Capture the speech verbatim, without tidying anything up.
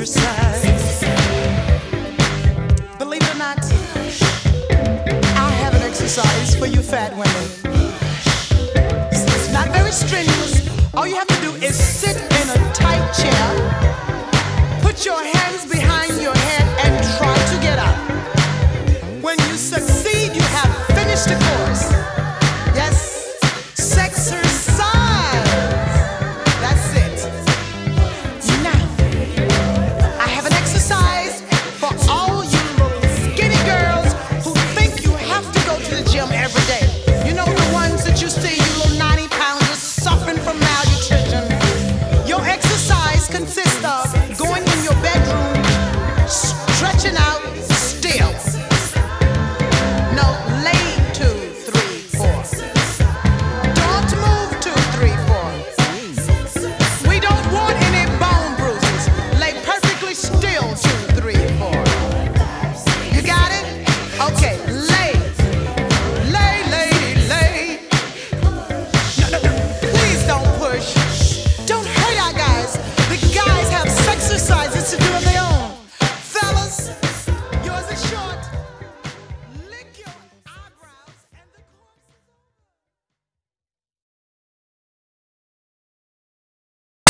exercise. Believe it or not, I have an exercise for you fat women. It's not very strenuous. All you have to do is sit in a tight chair